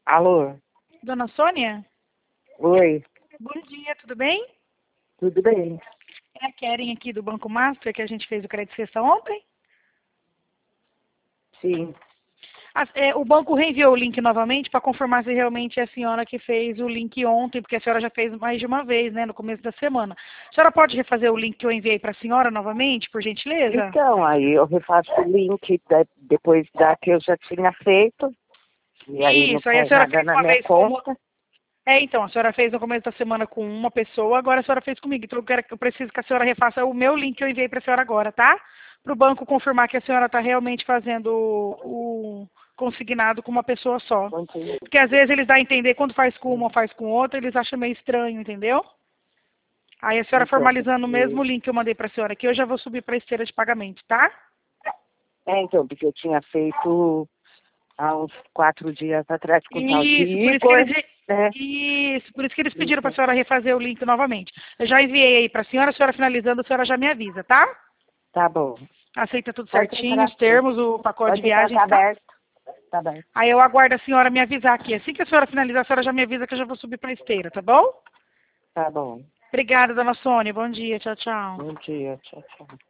Alô? Dona Sônia? Oi, Bom dia, tudo bem? tudo bem? É a Keren aqui do Banco Master, que a gente fez o crédito sexta ontem. Sim. O banco reenviou o link novamente para confirmar se realmente é a senhora que fez o link ontem, porque a senhora já fez mais de uma vez, né, no começo da semana. A senhora pode refazer o link que eu enviei para a senhora novamente, por gentileza? Então, aí eu refaço o link depois da que eu já tinha feito. E aí não Isso, aí a cai senhora nada fez na uma minha vez com conta. então, a senhora fez no começo da semana com uma pessoa, agora a senhora fez comigo. Então, eu preciso que a senhora refaça o meu link que eu enviei para a senhora agora, tá? Para o banco confirmar que a senhora está realmente fazendo o consignado com uma pessoa só. Continua. Porque às vezes eles dão a entender quando faz com uma ou faz com outra, eles acham meio estranho, entendeu? Aí a senhora Então, formalizando o mesmo link que eu mandei para a senhora aqui, eu já vou subir para a esteira de pagamento, tá? porque eu tinha feito há uns 4 dias atrás com o tal de Isso, Igor, né? por isso que eles pediram para a Isso. senhora refazer o link novamente. Eu já enviei aí para a senhora finalizando, a senhora já me avisa, tá? Tá bom. Aceita tudo Pode certinho, entrar, os termos, o pacote de pode entrar, viagens, tá tá? aberto. Tá aberto. Aí eu aguardo a senhora me avisar aqui. Assim que a senhora finalizar, a senhora já me avisa que eu já vou subir para a esteira, tá bom? Tá bom. Obrigada, dona Sônia. Bom dia. Tchau, tchau. Bom dia, tchau, tchau.